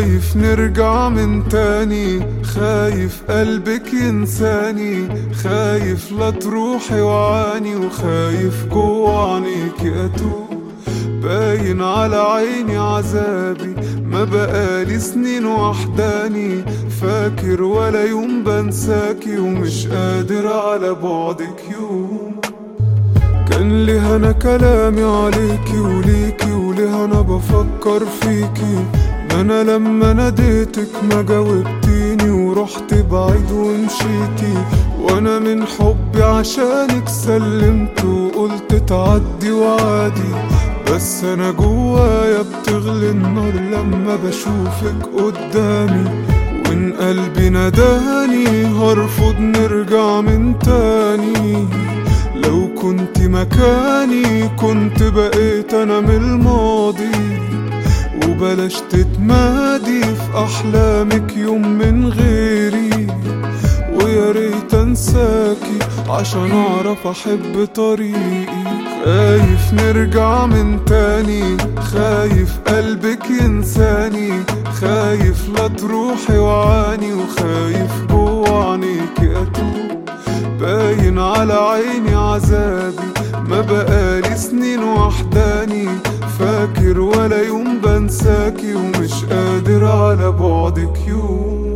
خايف نرجع من تاني، خايف قلبك ينساني، خايف لا تروحي وعاني، وخايف جوه عينيكي اتوه. باين على عيني عذابي، ما بقالي سنين وحداني، فاكر ولا يوم بنساكي، ومش قادر على بعدك يوم. كان ليه انا كلامي عليكي وليكي، وليه انا بفكر فيكي، ما انا لما ناديتك ما جاوبتيني، ورحت بعيد ومشيتي، وانا من حبي عشانك سلمت وقلت تعدي وعادي. بس انا جوايا بتغلي النار لما بشوفك قدامي، وان قلبي نداني هرفض نرجع من تاني. لو كنت مكاني كنت بقيت انا من الماضي، وبلاش تتمادي في احلامك يوم من غيري، ويا ريت انساكي عشان اعرف احب طريقي. خايف نرجع من تاني، خايف قلبك ينساني، خايف لا تروحي وعاني، وخايف جوه عينيكي اتوه. باين على عيني عذابي، ما بقالي سنين وحداني، فاكر ولا يوم بنساكي، ومش قادر على بعدك يوم.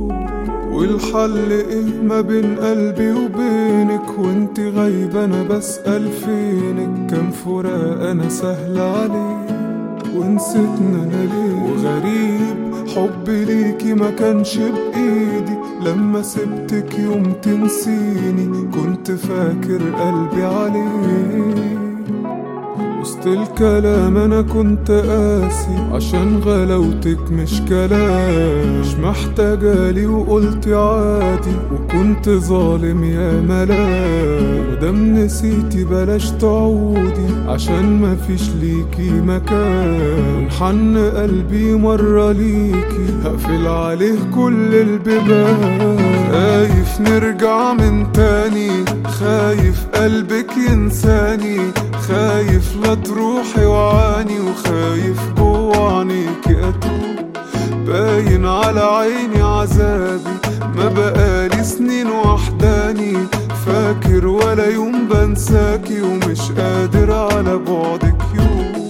والحل ايه ما بين قلبي وبينك، وانت غايبة انا بسأل فينك، كان فراق انا سهل عليه ونسيتنا انا ليه. وغريب حبي ليكي ما كانش بايدي، لما سبتك يوم تنسيني كنت فاكر قلبي عليه. وسط الكلام انا كنت قاسي عشان غلاوتك مش كلام، مش محتاجالي وقلت عادي، وكنت ظالم يا ملاك. مادام نسيتي بلاش تعودي عشان مفيش ليكي مكان، ونحن قلبي مرة ليكي هقفل عليه كل البيبان. خايف نرجع من تاني، خايف قلبك ينساني، خايف لا تروحي وعاني، وخايف جوه عينيكي اتوه. باين على عيني عذابي، ما بقالي سنين وحداني، فاكر ولا يوم بنساكي، ومش قادر على بعدك يوم.